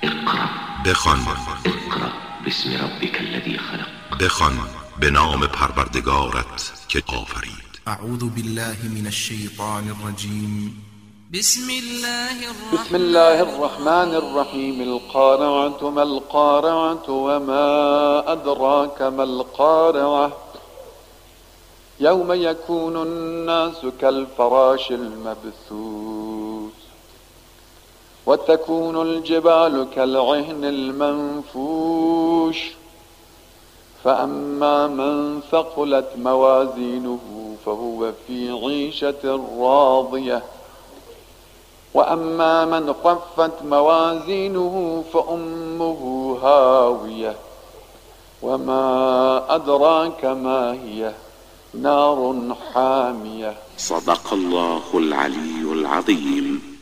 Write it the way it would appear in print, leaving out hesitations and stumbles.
اقرأ بخوان. اقرأ باسم ربك الذي خلق. بخوان به نام پروردگارت که آفرید. اعوذ بالله من الشیطان الرجیم. بسم الله الرحمن الرحیم. القارعة ما القارعة وما أدراك ما القارعة يوم يكون الناس كالفراش المبثوث وتكون الجبال كالعهن المنفوش فأما من ثقلت موازينه فهو في عيشة راضية وأما من خفت موازينه فأمه هاوية وما أدراك ما هي نار حامية. صدق الله العلي العظيم.